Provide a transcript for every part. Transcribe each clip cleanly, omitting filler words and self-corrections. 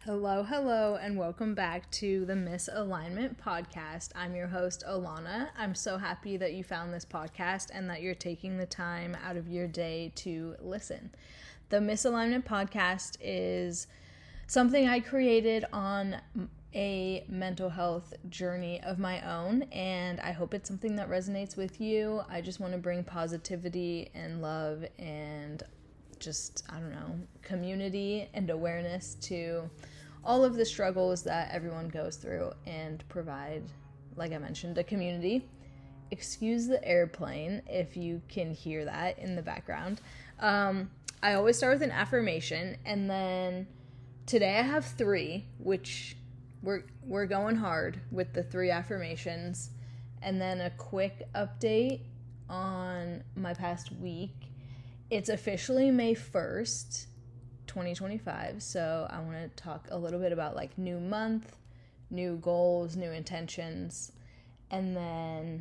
Hello, and welcome back to the Misalignment Podcast. I'm your host, Alana. I'm so happy that you found this podcast and that you're taking the time out of your day to listen. The Misalignment Podcast is something I created on a mental health journey of my own, and I hope it's something that resonates with you. I just want to bring positivity and love and just, community and awareness to all of the struggles that everyone goes through and provide, like I mentioned, a community. Excuse the airplane if you can hear that in the background. I always start with an affirmation, and then today I have 3, which we're going hard with the 3 affirmations, and then a quick update on my past week. It's officially May 1st, 2025, so I want to talk a little bit about like new month, new goals, new intentions, and then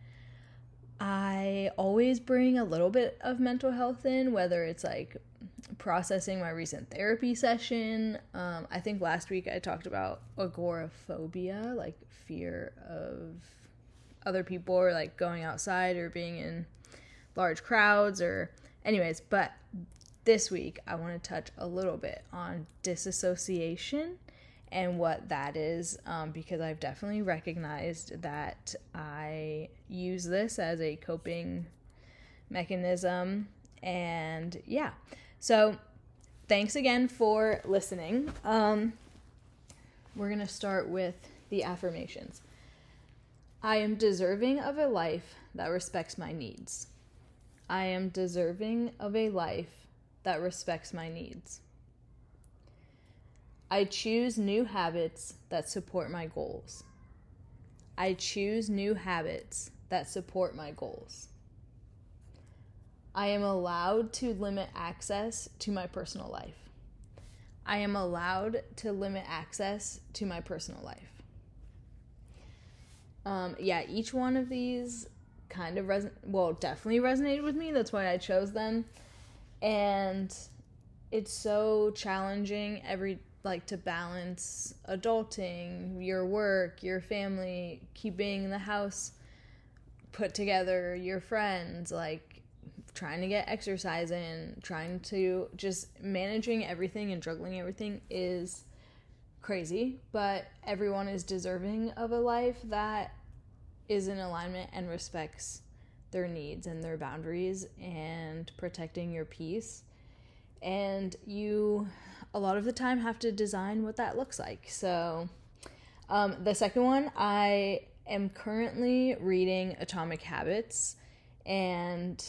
I always bring a little bit of mental health in, whether it's like processing my recent therapy session. I think last week I talked about agoraphobia, like fear of other people or like going outside or being in large crowds or anyways, but this week I want to touch a little bit on disassociation and what that is, because I've definitely recognized that I use this as a coping mechanism. And yeah, so thanks again for listening. We're going to start with the affirmations. I am deserving of a life that respects my needs. I am deserving of a life that respects my needs. I choose new habits that support my goals. I choose new habits that support my goals. I am allowed to limit access to my personal life. I am allowed to limit access to my personal life. Each one of these kind of definitely resonated with me. That's why I chose them. And it's so challenging to balance adulting, your work, your family, keeping the house put together, your friends, like trying to get exercise in, trying to just managing everything and juggling everything is crazy, but everyone is deserving of a life that is in alignment and respects their needs and their boundaries and protecting your peace. And you, a lot of the time, have to design what that looks like. So the second one, I am currently reading Atomic Habits, and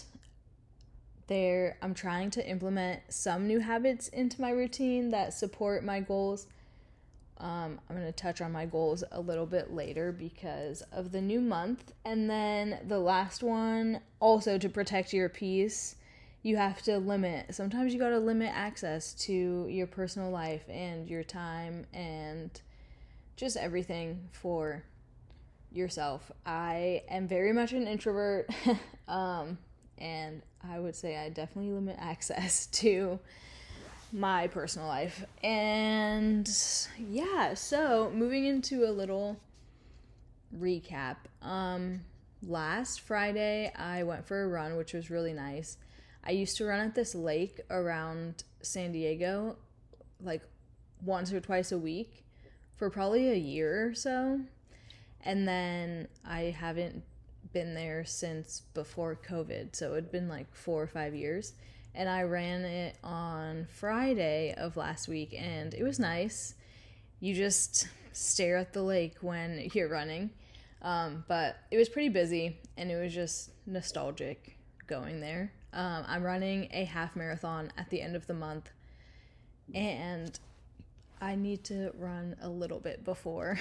I'm trying to implement some new habits into my routine that support my goals. I'm going to touch on my goals a little bit later because of the new month. And then the last one, also to protect your peace, you have to sometimes you got to limit access to your personal life and your time and just everything for yourself. I am very much an introvert, and I would say I definitely limit access to my personal life. And yeah, so moving into a little recap. Last Friday I went for a run, which was really nice. I used to run at this lake around San Diego like once or twice a week for probably a year or so, and then I haven't been there since before COVID, so it'd been like 4 or 5 years. And I ran it on Friday of last week, and it was nice. You just stare at the lake when you're running. But it was pretty busy, and it was just nostalgic going there. I'm running a half marathon at the end of the month, and I need to run a little bit before.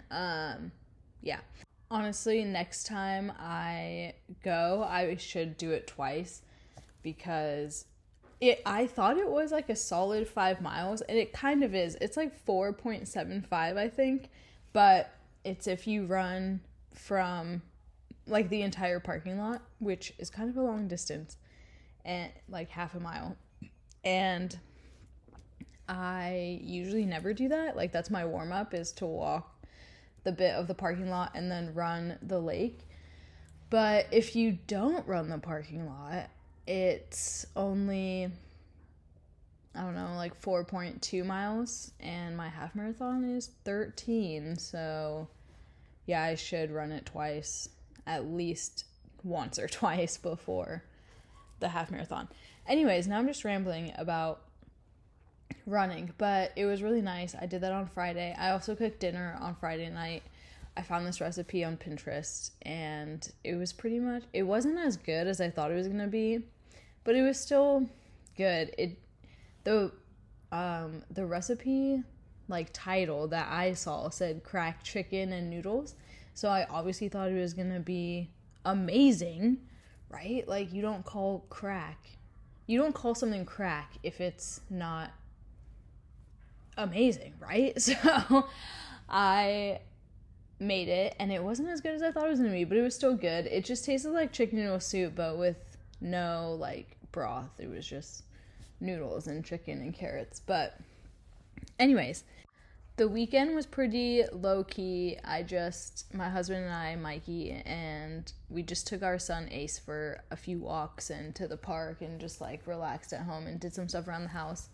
Honestly, next time I go, I should do it twice, because I thought it was like a solid 5 miles, and it kind of is. It's like 4.75, I think, but it's if you run from like the entire parking lot, which is kind of a long distance, and like half a mile. And I usually never do that. Like, that's my warm-up, is to walk the bit of the parking lot and then run the lake. But if you don't run the parking lot, it's only, I don't know, like 4.2 miles, and my half marathon is 13. So yeah, I should run it twice, at least once or twice before the half marathon. Anyways, now I'm just rambling about running, but it was really nice. I did that on Friday. I also cooked dinner on Friday night. I found this recipe on Pinterest, and it was pretty much, it wasn't as good as I thought it was going to be, but it was still good. The recipe, like, title that I saw said cracked chicken and noodles, so I obviously thought it was going to be amazing, right? Like, you don't call something crack if it's not amazing, right? So I made it, and it wasn't as good as I thought it was gonna be, but it was still good. It just tasted like chicken noodle soup, but with no, like, broth. It was just noodles and chicken and carrots. But anyways, the weekend was pretty low-key. My husband and I, Mikey, and we just took our son Ace for a few walks and to the park and just, like, relaxed at home and did some stuff around the house.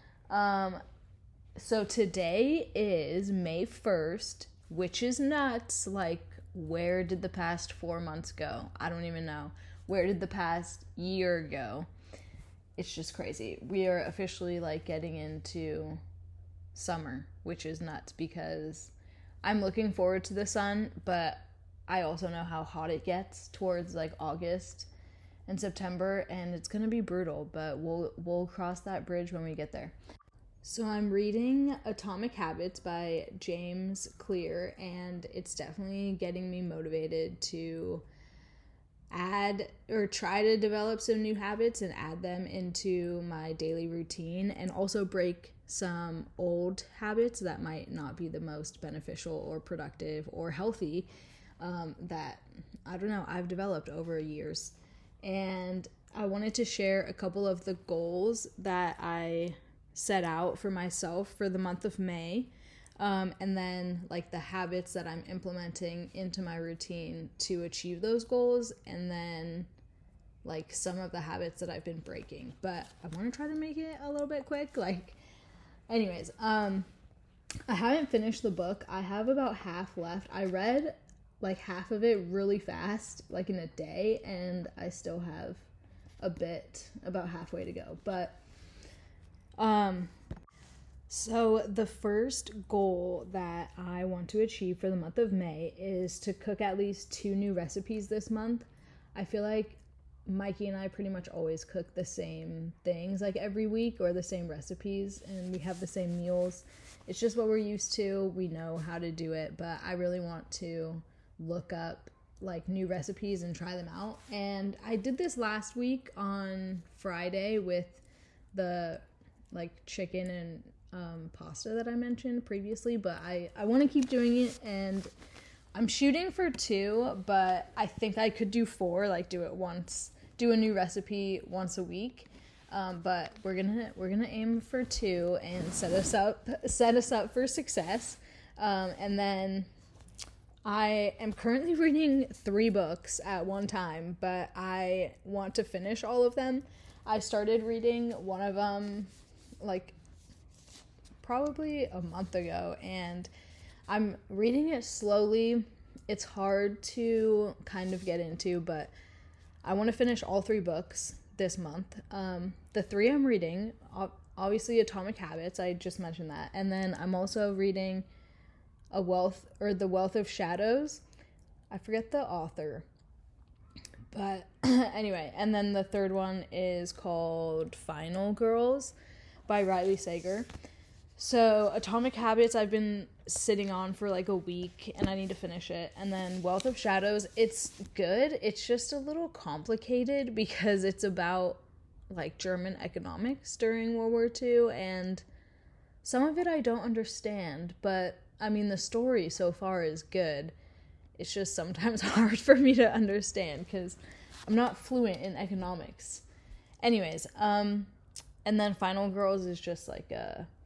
So today is May 1st, which is nuts. Like, where did the past 4 months go? I don't even know. Where did the past year go? It's just crazy. We are officially, like, getting into summer, which is nuts, because I'm looking forward to the sun, but I also know how hot it gets towards, like, August and September, and it's gonna be brutal, but we'll cross that bridge when we get there. So I'm reading Atomic Habits by James Clear, and it's definitely getting me motivated to add or try to develop some new habits and add them into my daily routine, and also break some old habits that might not be the most beneficial or productive or healthy that, I don't know, I've developed over years. And I wanted to share a couple of the goals that I set out for myself for the month of May, and then, like, the habits that I'm implementing into my routine to achieve those goals, and then, like, some of the habits that I've been breaking. But I want to try to make it a little bit quick. Like, anyways, I haven't finished the book. I have about half left. I read, like, half of it really fast, like, in a day, and I still have a bit, about halfway to go. But so the first goal that I want to achieve for the month of May is to cook at least 2 new recipes this month. I feel like Mikey and I pretty much always cook the same things, like, every week, or the same recipes, and we have the same meals. It's just what we're used to. We know how to do it, but I really want to look up, like, new recipes and try them out. And I did this last week on Friday with the, like, chicken and pasta that I mentioned previously, but I want to keep doing it, and I'm shooting for 2, but I think I could do 4, like, do a new recipe once a week. But we're gonna aim for 2 and set us up for success. And then I am currently reading 3 books at one time, but I want to finish all of them. I started reading one of them, like, probably a month ago, and I'm reading it slowly. It's hard to kind of get into, but I want to finish all 3 books this month. The 3 I'm reading, obviously Atomic Habits, I just mentioned that, and then I'm also reading The Wealth of Shadows. I forget the author, but anyway, and then the 3rd one is called Final Girls by Riley Sager. So Atomic Habits I've been sitting on for, like, a week, and I need to finish it. And then Wealth of Shadows, it's good. It's just a little complicated because it's about, like, German economics during World War II, and some of it I don't understand, but I mean, the story so far is good. It's just sometimes hard for me to understand because I'm not fluent in economics. Anyways, and then Final Girls is just, like, a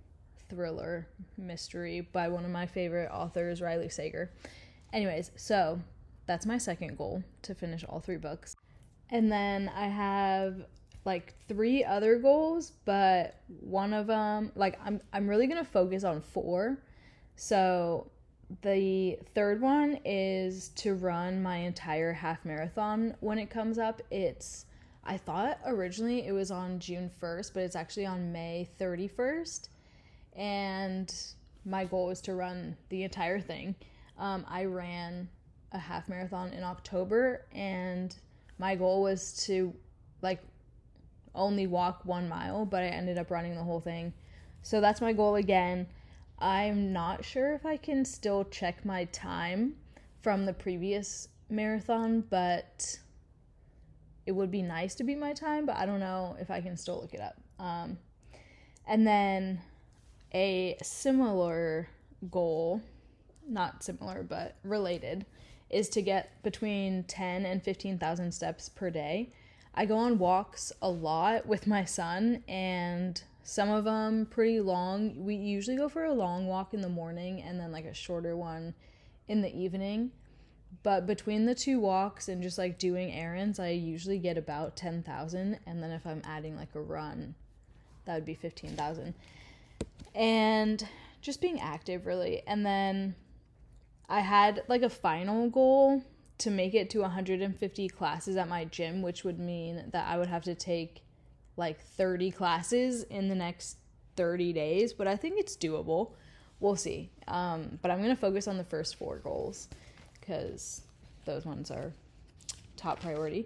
thriller mystery by one of my favorite authors, Riley Sager. Anyways, so that's my second goal, to finish all 3 books. And then I have like 3 other goals, but one of them, like I'm really going to focus on 4. So the third one is to run my entire half marathon when it comes up. I thought originally it was on June 1st, but it's actually on May 31st. And my goal is to run the entire thing. I ran a half marathon in October, and my goal was to like only walk 1 mile, but I ended up running the whole thing. So that's my goal again. I'm not sure if I can still check my time from the previous marathon, but it would be nice to beat my time, but I don't know if I can still look it up. And then a similar goal, not similar, but related, is to get between 10 and 15,000 steps per day. I go on walks a lot with my son, and some of them pretty long. We usually go for a long walk in the morning and then like a shorter one in the evening. But between the 2 walks and just like doing errands, I usually get about 10,000. And then if I'm adding like a run, that would be 15,000. And just being active, really. And then I had like a final goal to make it to 150 classes at my gym, which would mean that I would have to take like 30 classes in the next 30 days. But I think it's doable. We'll see. But I'm going to focus on the first 4 goals, because those ones are top priority.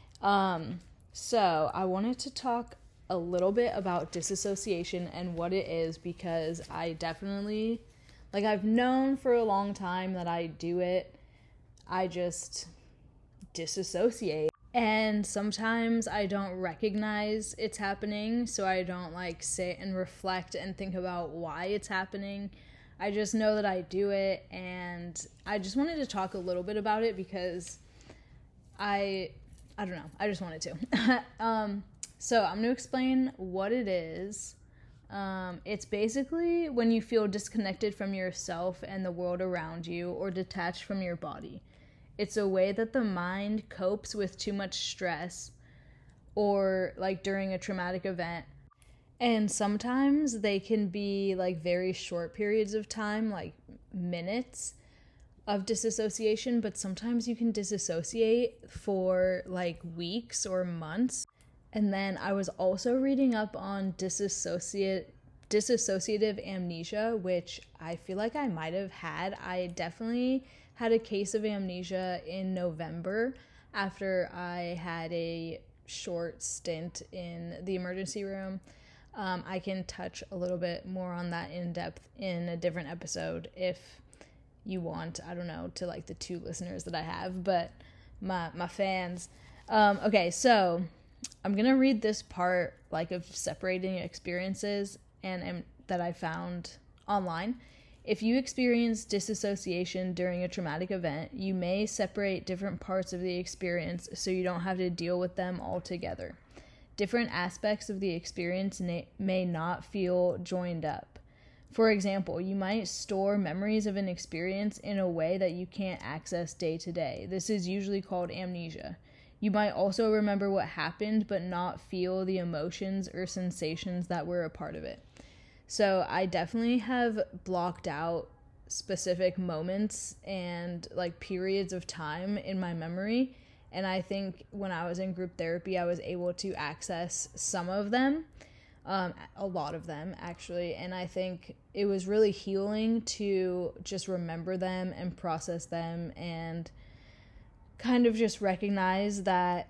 So I wanted to talk a little bit about disassociation and what it is, because I definitely, like, I've known for a long time that I do it. I just disassociate. And sometimes I don't recognize it's happening, so I don't like sit and reflect and think about why it's happening. I just know that I do it, and I just wanted to talk a little bit about it because I don't know, I just wanted to. So I'm going to explain what it is. It's basically when you feel disconnected from yourself and the world around you, or detached from your body. It's a way that the mind copes with too much stress, or like during a traumatic event. And sometimes they can be like very short periods of time, like minutes of disassociation, but sometimes you can disassociate for like weeks or months. And then I was also reading up on dissociative amnesia, which I feel like I might have had. I definitely had a case of amnesia in November after I had a short stint in the emergency room. I can touch a little bit more on that in depth in a different episode if you want, I don't know, to like the 2 listeners that I have, but my fans. Okay, so I'm going to read this part like of separating experiences and that I found online. If you experience disassociation during a traumatic event, you may separate different parts of the experience so you don't have to deal with them all together. Different aspects of the experience may not feel joined up. For example, you might store memories of an experience in a way that you can't access day to day. This is usually called amnesia. You might also remember what happened but not feel the emotions or sensations that were a part of it. So I definitely have blocked out specific moments and like periods of time in my memory. And I think when I was in group therapy, I was able to access some of them, a lot of them actually. And I think it was really healing to just remember them and process them and kind of just recognize that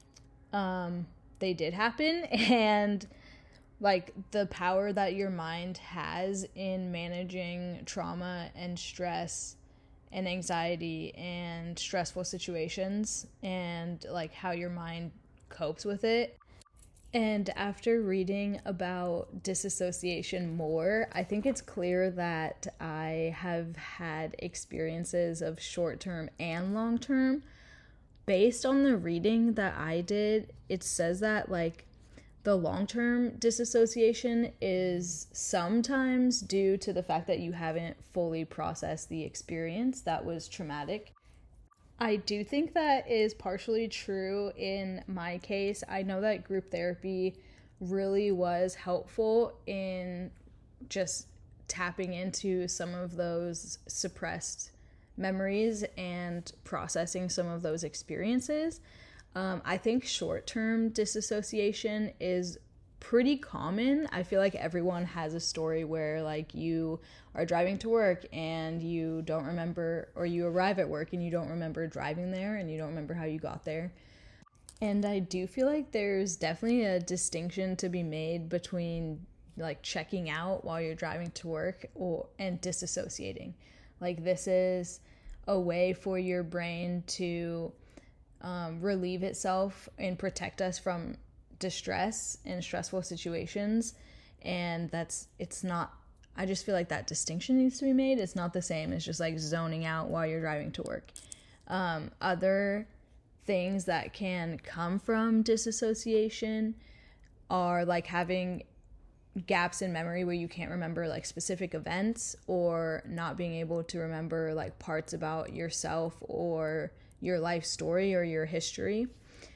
they did happen, and like the power that your mind has in managing trauma and stress and anxiety and stressful situations, and like how your mind copes with it. And after reading about disassociation more, I think it's clear that I have had experiences of short-term and long-term. Based on the reading that I did, it says that like The long-term disassociation is sometimes due to the fact that you haven't fully processed the experience that was traumatic. I do think that is partially true in my case. I know that group therapy really was helpful in just tapping into some of those suppressed memories and processing some of those experiences. I think short-term disassociation is pretty common. I feel like everyone has a story where like you are driving to work and you don't remember, or you arrive at work and you don't remember driving there and you don't remember how you got there. And I do feel like there's definitely a distinction to be made between like checking out while you're driving to work and disassociating. Like this is a way for your brain to relieve itself and protect us from distress in stressful situations. And it's not, I just feel like that distinction needs to be made. It's not the same as just like zoning out while you're driving to work. Other things that can come from disassociation are like having gaps in memory where you can't remember like specific events, or not being able to remember like parts about yourself or your life story or your history.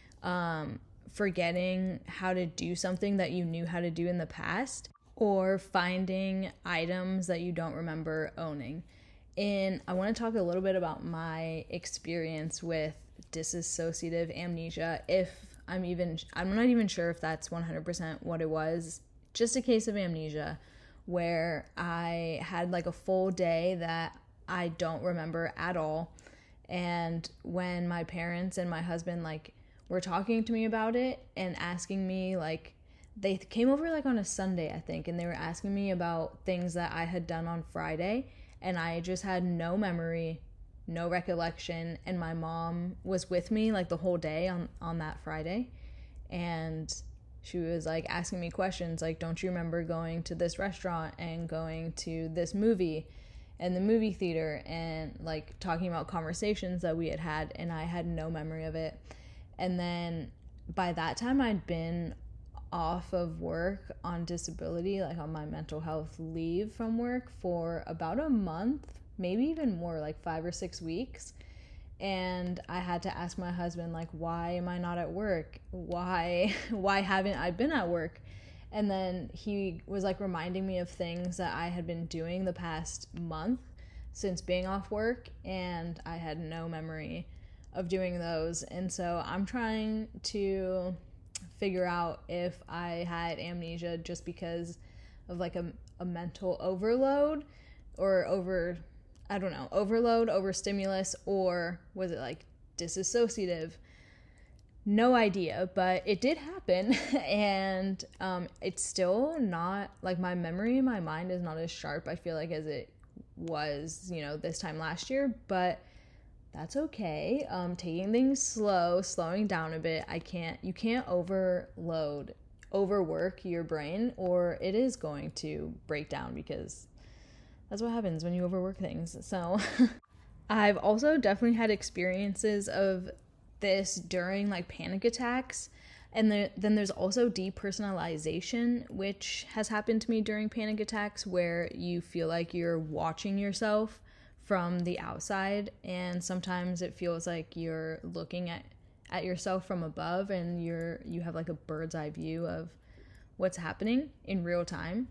Forgetting how to do something that you knew how to do in the past, or finding items that you don't remember owning. And I want to talk a little bit about my experience with dissociative amnesia. I'm not even sure if that's 100% what it was. Just a case of amnesia where I had like a full day that I don't remember at all. And when my parents and my husband like were talking to me about it and asking me, like, they came over like on a Sunday, I think, and they were asking me about things that I had done on Friday, and I just had no memory, no recollection. And my mom was with me like the whole day on that Friday, and she was like asking me questions like, don't you remember going to this restaurant and going to this movie and the movie theater, and like talking about conversations that we had, and I had no memory of it. And then by that time I'd been off of work on disability, like on my mental health leave from work, for about a month, maybe even more, like 5 or 6 weeks. And I had to ask my husband, like, why am I not at work? Why haven't I been at work? And then he was like reminding me of things that I had been doing the past month since being off work, and I had no memory of doing those. And so I'm trying to figure out if I had amnesia just because of like a mental overload, or overload, overstimulus, or was it like disassociative? No idea, but it did happen. And it's still not, like, my memory in my mind is not as sharp, I feel like, as it was, this time last year, but that's okay. Taking things slowing down a bit. You can't overwork your brain, or it is going to break down, because that's what happens when you overwork things. So I've also definitely had experiences of this during like panic attacks. And then there's also depersonalization, which has happened to me during panic attacks, where you feel like you're watching yourself from the outside, and sometimes it feels like you're looking at yourself from above, and you have like a bird's eye view of what's happening in real time.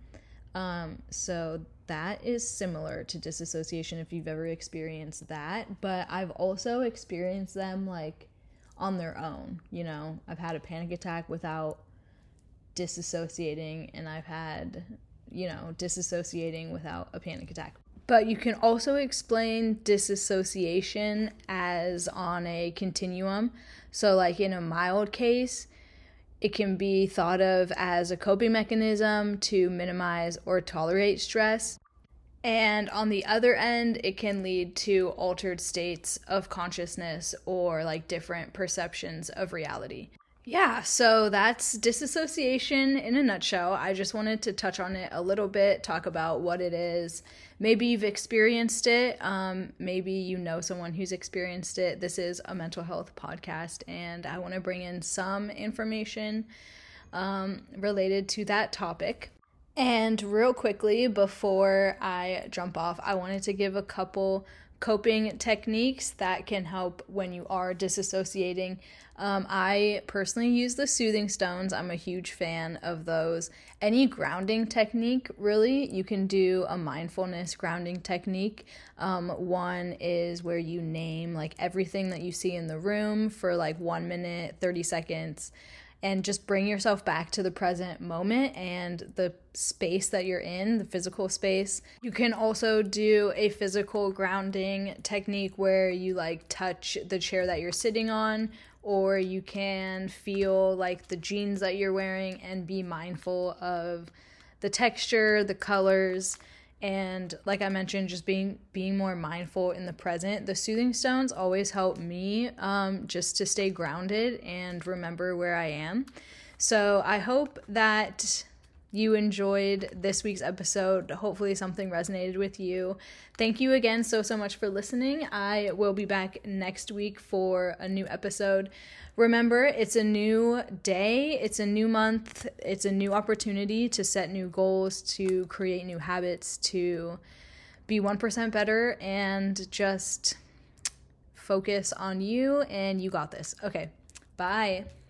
So that is similar to disassociation, if you've ever experienced that. But I've also experienced them like on their own. I've had a panic attack without disassociating, and I've had, disassociating without a panic attack. But you can also explain disassociation as on a continuum. So like in a mild case, it can be thought of as a coping mechanism to minimize or tolerate stress. And on the other end, it can lead to altered states of consciousness, or like different perceptions of reality. Yeah, so that's disassociation in a nutshell. I just wanted to touch on it a little bit, talk about what it is. Maybe you've experienced it. Maybe you know someone who's experienced it. This is a mental health podcast, and I want to bring in some information related to that topic. And real quickly, before I jump off, I wanted to give a couple coping techniques that can help when you are disassociating. I personally use the soothing stones. I'm a huge fan of those. Any grounding technique, really, you can do a mindfulness grounding technique. One is where you name like everything that you see in the room for like 1 minute, 30 seconds. And just bring yourself back to the present moment and the space that you're in, the physical space. You can also do a physical grounding technique where you like touch the chair that you're sitting on, or you can feel like the jeans that you're wearing and be mindful of the texture, the colors, and like I mentioned, just being more mindful in the present. The soothing stones always help me just to stay grounded and remember where I am. So I hope that you enjoyed this week's episode. Hopefully something resonated with you. Thank you again so much for listening. I will be back next week for a new episode. Remember, it's a new day, it's a new month, it's a new opportunity to set new goals, to create new habits, to be 1% better, and just focus on you, and you got this. Okay, bye.